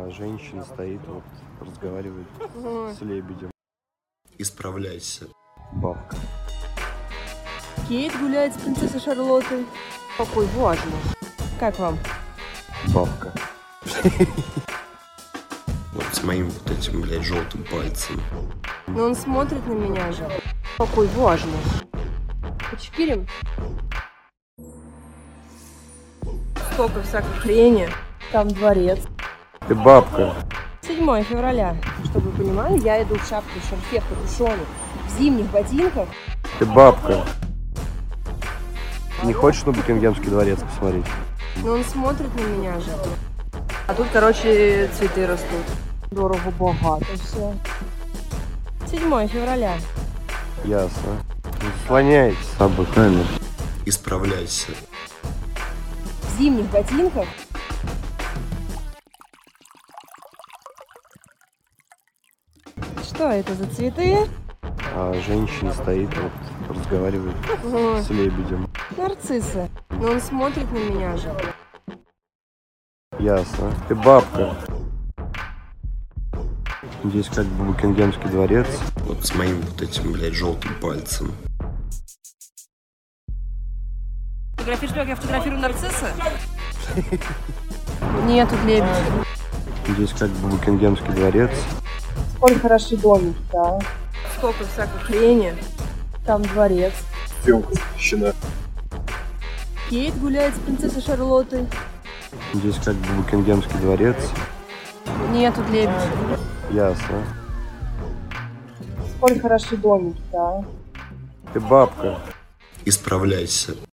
А женщина стоит, вот, разговаривает с лебедем. Исправляйся. Бабка. Кейт гуляет с принцессой Шарлоттой. Какой важный. Как вам? Бабка. Вот с моим вот этим, блядь, желтым пальцем. Но он смотрит на меня же. Какой важный. Почекирим? Сколько всякой хрени. Там дворец. Ты бабка. 7 февраля. Чтобы вы понимали, я иду в шапке, в шарфе, в капюшоне, в зимних ботинках. Ты бабка. Не хочешь на Букингемский дворец посмотреть? Но он смотрит на меня же. А тут, короче, цветы растут. Дорого, богато все. 7 февраля. Ясно. Не заслоняйтесь с собой, правильно? Исправляйся. В зимних ботинках. Что это за цветы? А женщина стоит, вот, разговаривает с лебедем. Нарциссы. Но он смотрит на меня же. Ясно. Ты бабка. Здесь как бы Букингемский дворец. Вот с моим вот этим, блядь, желтым пальцем. Фотографируешь, как я фотографирую нарцисса? Нет, тут лебедь. Здесь как бы Букингемский дворец. Сколько хороши домики, да? Сколько всякой хрени. Там дворец. Съемка запрещена. Кейт гуляет с принцессой Шарлоттой. Здесь как бы Букингемский дворец. Нет, тут лебедь. Ясно. Сколько хороши домики, да? Ты бабка. Исправляйся.